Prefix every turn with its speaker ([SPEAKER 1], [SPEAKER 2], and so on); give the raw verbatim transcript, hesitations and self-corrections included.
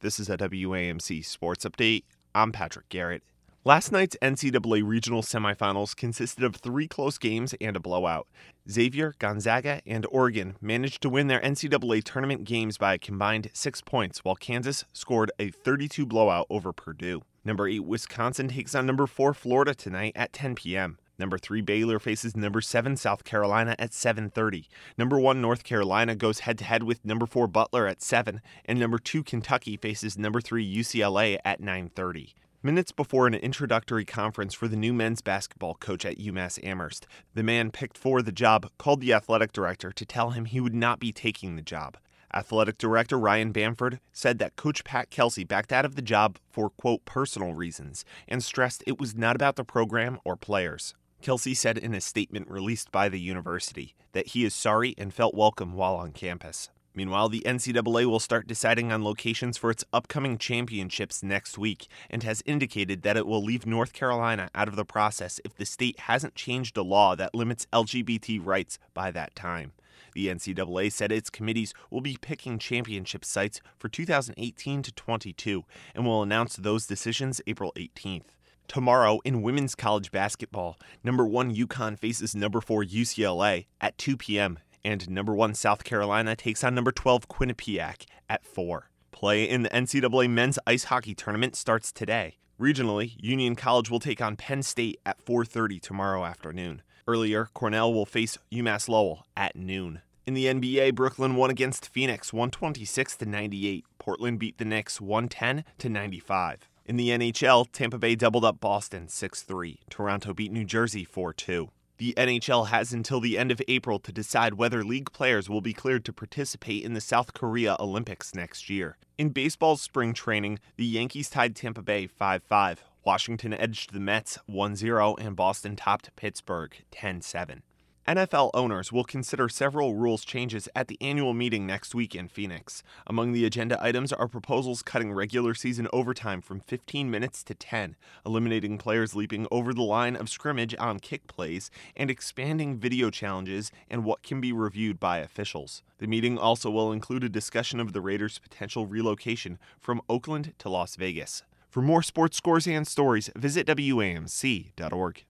[SPEAKER 1] This is a W A M C Sports Update. I'm Patrick Garrett. Last night's N C double A regional semifinals consisted of three close games and a blowout. Xavier, Gonzaga, and Oregon managed to win their N C double A tournament games by a combined six points, while Kansas scored a thirty-two blowout over Purdue. Number eight Wisconsin takes on number four Florida tonight at ten p.m. Number three Baylor faces number seven South Carolina at seven thirty. Number one North Carolina goes head-to-head with number four Butler at seven, and number two Kentucky faces number three U C L A at nine thirty. Minutes before an introductory conference for the new men's basketball coach at UMass Amherst, the man picked for the job called the athletic director to tell him he would not be taking the job. Athletic Director Ryan Bamford said that Coach Pat Kelsey backed out of the job for, quote, personal reasons, and stressed it was not about the program or players. Kelsey said in a statement released by the university that he is sorry and felt welcome while on campus. Meanwhile, the N C double A will start deciding on locations for its upcoming championships next week and has indicated that it will leave North Carolina out of the process if the state hasn't changed a law that limits L G B T rights by that time. The N C double A said its committees will be picking championship sites for two thousand eighteen to twenty-two and will announce those decisions April eighteenth. Tomorrow, in women's college basketball, number one UConn faces number four U C L A at two p.m., and number one South Carolina takes on number twelve Quinnipiac at four. Play in the N C double A men's ice hockey tournament starts today. Regionally, Union College will take on Penn State at four thirty tomorrow afternoon. Earlier, Cornell will face UMass Lowell at noon. In the N B A, Brooklyn won against Phoenix one twenty-six to ninety-eight. Portland beat the Knicks one ten to ninety-five. In the N H L, Tampa Bay doubled up Boston six three. Toronto beat New Jersey four two. The N H L has until the end of April to decide whether league players will be cleared to participate in the South Korea Olympics next year. In baseball's spring training, the Yankees tied Tampa Bay five five. Washington edged the Mets one zero, and Boston topped Pittsburgh ten seven. N F L owners will consider several rules changes at the annual meeting next week in Phoenix. Among the agenda items are proposals cutting regular season overtime from fifteen minutes to ten, eliminating players leaping over the line of scrimmage on kick plays, and expanding video challenges and what can be reviewed by officials. The meeting also will include a discussion of the Raiders' potential relocation from Oakland to Las Vegas. For more sports scores and stories, visit W A M C dot org.